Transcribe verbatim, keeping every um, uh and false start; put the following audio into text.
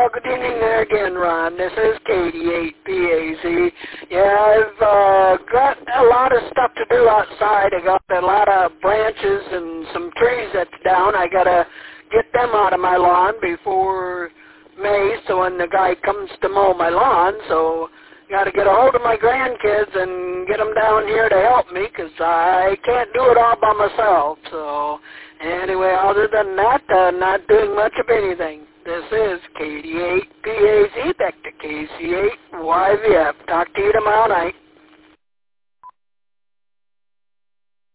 Well, good evening there again, Ron. This is Katie, eight P A Z. Yeah, I've uh, got a lot of stuff to do outside. I got a lot of branches and some trees that's down. I got to get them out of my lawn before May, so when the guy comes to mow my lawn. So got to get a hold of my grandkids and get them down here to help me because I can't do it all by myself. So anyway, other than that, uh, not doing much of anything. This is Katie, eight P A Z, back to K C eight Y V F. Talk to you tomorrow night.